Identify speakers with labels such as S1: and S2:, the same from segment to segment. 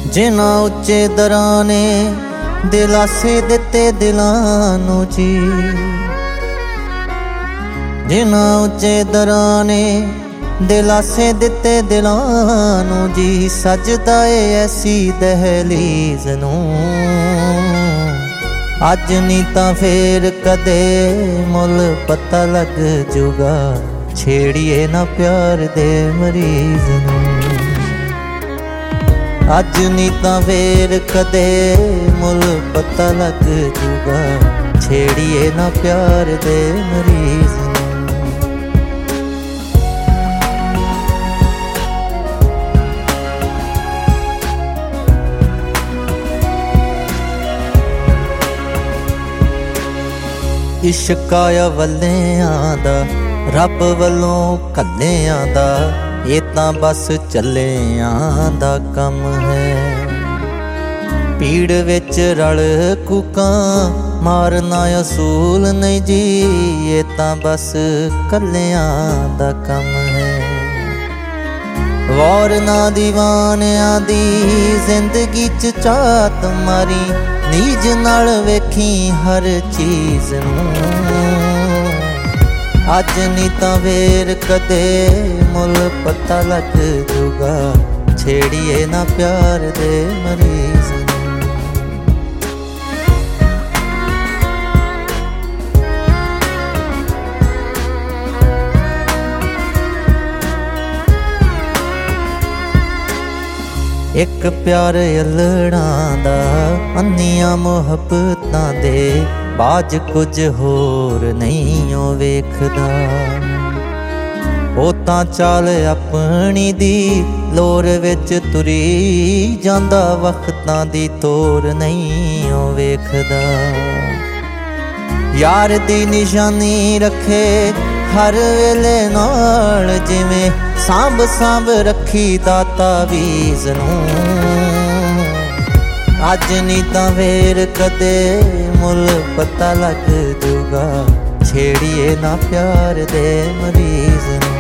S1: ਜਿਨ੍ਹਾਂ ਉੱਚੇ ਦਰਾਂ ਨੇ ਦਿਲਾਸੇ ਦਿੱਤੇ ਦਿਲਾਂ ਨੂੰ ਜੀ, ਜਿਨ੍ਹਾਂ ਉੱਚੇ ਦਰਾਂ ਨੇ ਦਿਲਾਸੇ ਦਿੱਤੇ ਦਿਲਾਂ ਨੂੰ ਜੀ, ਸਜਦਾ ਏ ਐਸੀ ਦਹਿਲੀਜ਼ ਨੂੰ। ਅੱਜ ਨਹੀਂ ਤਾਂ ਫੇਰ ਕਦੇ ਮੁੱਲ ਪਤਾ ਲੱਗ ਜੂਗਾ, ਛੇੜੀਏ ਨਾ ਪਿਆਰ ਦੇ ਮਰੀਜ਼ ਨੂੰ। ਅੱਜ ਨਹੀਂ ਤਾਂ ਫੇਰ ਕਦੇ ਮੁੱਲ ਪਤਾ ਲੱਗ ਜੂਗਾ, ਛੇੜੀਏ ਨਾ ਪਿਆਰ ਦੇ ਮਰੀਜ਼ ਨੂੰ। ਇਸ਼ਕ ਆਇਆ ਵੱਲਿਆਂ ਦਾ, ਰੱਬ ਵੱਲੋਂ ਕੱਲਿਆਂ ਦਾ, ਇਹ ਤਾਂ ਬਸ ਚੱਲਿਆਂ ਦਾ ਕੰਮ ਹੈ। ਪੀੜ ਵਿੱਚ ਰਲ ਕੂਕਾਂ ਮਾਰਨਾ ਅਸੂਲ ਨਹੀਂ ਜੀ, ਇਹ ਤਾਂ ਬਸ ਕੱਲਿਆਂ ਦਾ ਕੰਮ ਹੈ। ਵਾਰ ਨਾ ਦੀਵਾਨਿਆਂ ਦੀ ਜ਼ਿੰਦਗੀ 'ਚ ਝਾਤ ਮਾਰੀ, ਨੀਜ ਨਾਲ ਵੇਖੀ ਹਰ ਚੀਜ਼ ਨੂੰ। ਅੱਜ ਨਹੀਂ ਤਾਂ ਫੇਰ ਕਦੇ ਮੁੱਲ ਪਤਾ ਲੱਗ ਜੂਗਾ, ਛੇੜੀਏ ਨਾ ਪਿਆਰ ਦੇ ਮਰੀਜ਼ ਨੂੰ। ਇੱਕ ਪਿਆਰ ਅਲੜਾਂ ਦਾ, ਅੰਨੀਆਂ ਮੁਹੱਬਤਾਂ ਦੇ ਬਾਝ ਕੁਝ ਹੋਰ ਨਹੀਂ ਉਹ ਵੇਖਦਾ। ਉਹ ਤਾਂ ਚਾਲ ਆਪਣੀ ਦੀ ਲੋਰ ਵਿੱਚ ਤੁਰੀ ਜਾਂਦਾ, ਵਕਤਾਂ ਦੀ ਤੋਰ ਨਹੀਂ ਉਹ ਵੇਖਦਾ। ਯਾਰ ਦੀ ਨਿਸ਼ਾਨੀ ਰੱਖੇ ਹਰ ਵੇਲੇ ਨਾਲ, ਜਿਵੇਂ ਸਾਂਭ ਸਾਂਭ ਰੱਖੀ ਦਾਤਾ ਵੀਜ਼ ਨੂੰ। ਅੱਜ ਨਹੀਂ ਤਾਂ ਫੇਰ ਕਦੇ ਮੁੱਲ ਪਤਾ ਲੱਗ ਜੂਗਾ, ਛੇੜੀਏ ਨਾ ਪਿਆਰ ਦੇ ਮਰੀਜ਼ ਨੂੰ।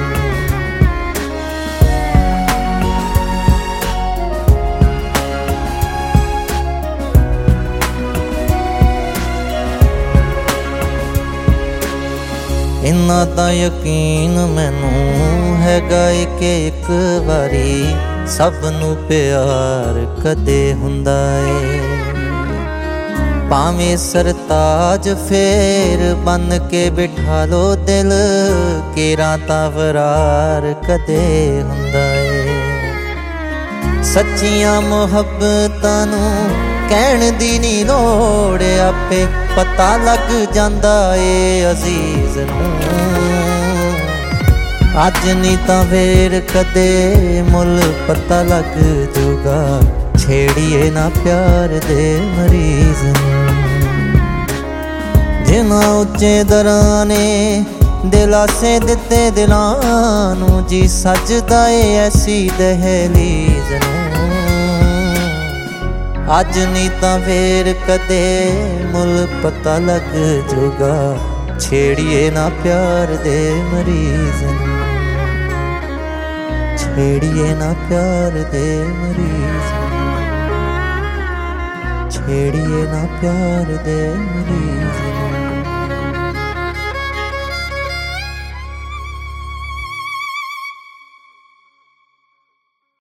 S1: ਇੰਨਾ ਤਾਂ ਯਕੀਨ ਮੈਨੂੰ ਹੈਗਾ ਏ ਕਿ ਇੱਕ ਵਾਰੀ ਸਭ ਨੂੰ ਪਿਆਰ ਕਦੇ ਹੁੰਦਾ ਏ। ਭਾਵੇਂ ਸਰਤਾਜ ਫੇਰ ਬਨ ਕੇ ਬਿਠਾ ਲੋ ਦਿਲ, ਕੇਰਾਂ ਤਾਂ ਵਰਾਰ ਕਦੇ ਹੁੰਦਾ ਏ। ਸੱਚੀਆਂ ਮੁਹੱਬਤਾਂ ਨੂੰ ਕਹਿਣ ਦੀ ਨੀ ਲੋੜ, ਆਪੇ ਪਤਾ ਲੱਗ ਜਾਂਦਾ ਏ ਅਜ਼ੀਜ਼ ਨੂੰ। ਅੱਜ ਨਹੀਂ ਤਾਂ ਫੇਰ ਕਦੇ ਮੁੱਲ ਪਤਾ ਲੱਗ ਜੂਗਾ, ਛੇੜੀਏ ਨਾ ਪਿਆਰ ਦੇ ਮਰੀਜ਼ ਨੂੰ। ਜਿਨ੍ਹਾਂ ਉੱਚੇ ਦਰਾਂ ਨੇ ਦਿਲਾਸੇ ਦਿੱਤੇ ਦਿਲਾਂ ਨੂੰ ਜੀ, ਸਜਦਾ ਏ ਐਸੀ ਦਹਿਲੀਜ਼ ਨੂੰ। ਅੱਜ ਨਹੀਂ ਤਾਂ ਫੇਰ ਕਦੇ ਮੁੱਲ ਪਤਾ ਲੱਗ ਜੂਗਾ, ਛੇੜੀਏ ਨਾ ਪਿਆਰ ਦੇ ਮਰੀਜ਼ ਨੂੰ। ਛੇੜੀਏ ਨਾ ਪਿਆਰ ਦੇ ਮਰੀਜ਼ ਨੂੰ, ਛੇੜੀਏ ਨਾ ਪਿਆਰ ਦੇ ਮਰੀਜ਼ ਨੂੰ।